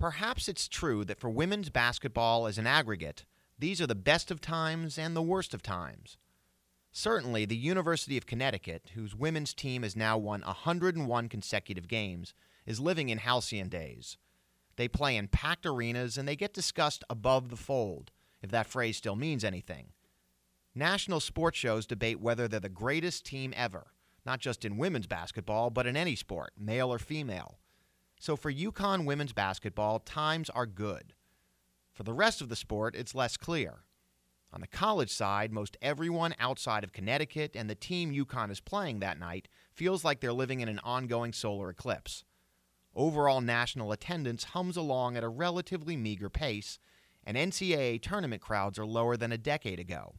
Perhaps it's true that for women's basketball as an aggregate, these are the best of times and the worst of times. Certainly, the University of Connecticut, whose women's team has now won 101 consecutive games, is living in halcyon days. They play in packed arenas and they get discussed above the fold, if that phrase still means anything. National sports shows debate whether they're the greatest team ever, not just in women's basketball, but in any sport, male or female. So for UConn women's basketball, times are good. For the rest of the sport, it's less clear. On the college side, most everyone outside of Connecticut and the team UConn is playing that night feels like they're living in an ongoing solar eclipse. Overall national attendance hums along at a relatively meager pace, and NCAA tournament crowds are lower than a decade ago.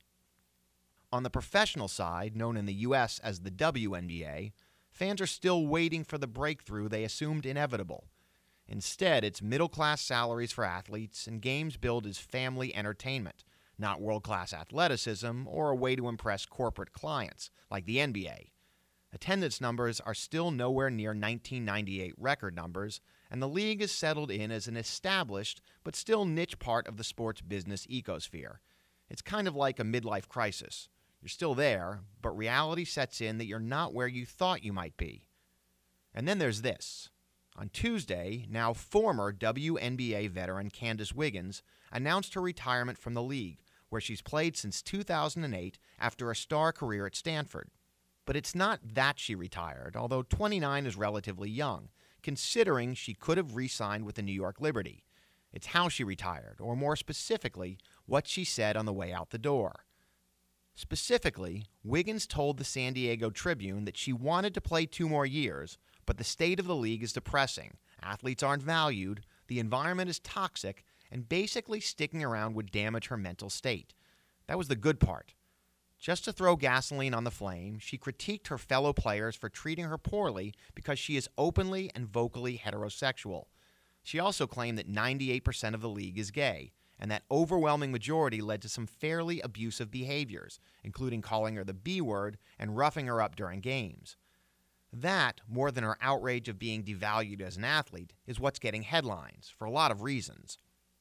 On the professional side, known in the U.S. as the WNBA, fans are still waiting for the breakthrough they assumed inevitable. Instead, it's middle-class salaries for athletes and games billed as family entertainment, not world-class athleticism or a way to impress corporate clients like the NBA. Attendance numbers are still nowhere near 1998 record numbers, and the league is settled in as an established but still niche part of the sports business ecosphere. It's kind of like a midlife crisis. You're still there, but reality sets in that you're not where you thought you might be. And then there's this. On Tuesday, now former WNBA veteran Candace Wiggins announced her retirement from the league, where she's played since 2008 after a star career at Stanford. But it's not that she retired, although 29 is relatively young, considering she could have re-signed with the New York Liberty. It's how she retired, or more specifically, what she said on the way out the door. Specifically, Wiggins told the San Diego Tribune that she wanted to play 2 more years, but the state of the league is depressing, athletes aren't valued, the environment is toxic, and basically sticking around would damage her mental state. That was the good part. Just to throw gasoline on the flame, she critiqued her fellow players for treating her poorly because she is openly and vocally heterosexual. She also claimed that 98% of the league is gay, and that overwhelming majority led to some fairly abusive behaviors, including calling her the B word and roughing her up during games. That, more than her outrage of being devalued as an athlete, is what's getting headlines, for a lot of reasons.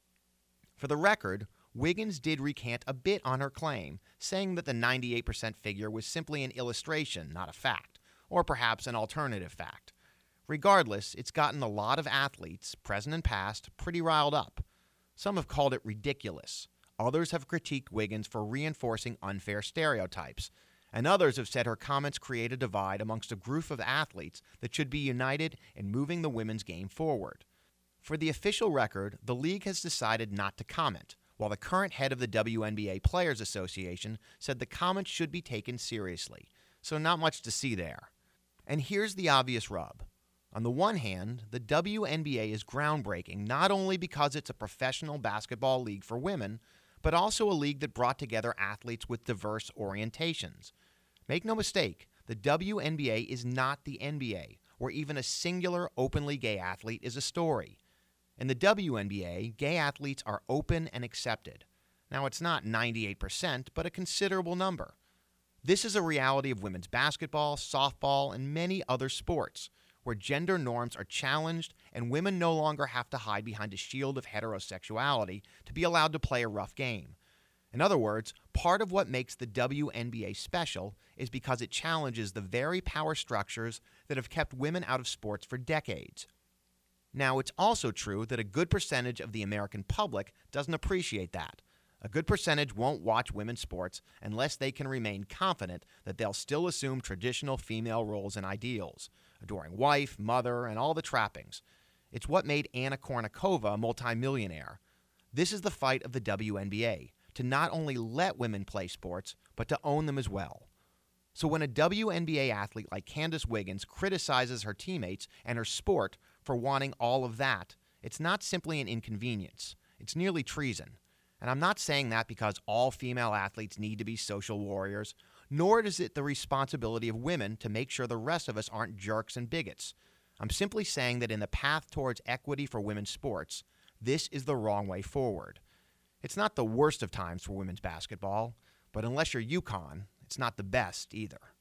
For the record, Wiggins did recant a bit on her claim, saying that the 98% figure was simply an illustration, not a fact, or perhaps an alternative fact. Regardless, it's gotten a lot of athletes, present and past, pretty riled up. Some have called it ridiculous. Others have critiqued Wiggins for reinforcing unfair stereotypes. And others have said her comments create a divide amongst a group of athletes that should be united in moving the women's game forward. For the official record, the league has decided not to comment, while the current head of the WNBA Players Association said the comments should be taken seriously. So not much to see there. And here's the obvious rub. On the one hand, the WNBA is groundbreaking not only because it's a professional basketball league for women, but also a league that brought together athletes with diverse orientations. Make no mistake, the WNBA is not the NBA, where even a singular openly gay athlete is a story. In the WNBA, gay athletes are open and accepted. Now, it's not 98%, but a considerable number. This is a reality of women's basketball, softball, and many other sports, where gender norms are challenged and women no longer have to hide behind a shield of heterosexuality to be allowed to play a rough game. In other words, part of what makes the WNBA special is because it challenges the very power structures that have kept women out of sports for decades. Now, it's also true that a good percentage of the American public doesn't appreciate that. A good percentage won't watch women's sports unless they can remain confident that they'll still assume traditional female roles and ideals, adoring wife, mother, and all the trappings. It's what made Anna Kournikova a multimillionaire. This is the fight of the WNBA, to not only let women play sports, but to own them as well. So when a WNBA athlete like Candace Wiggins criticizes her teammates and her sport for wanting all of that, it's not simply an inconvenience. It's nearly treason. And I'm not saying that because all female athletes need to be social warriors, nor is it the responsibility of women to make sure the rest of us aren't jerks and bigots. I'm simply saying that in the path towards equity for women's sports, this is the wrong way forward. It's not the worst of times for women's basketball, but unless you're UConn, it's not the best either.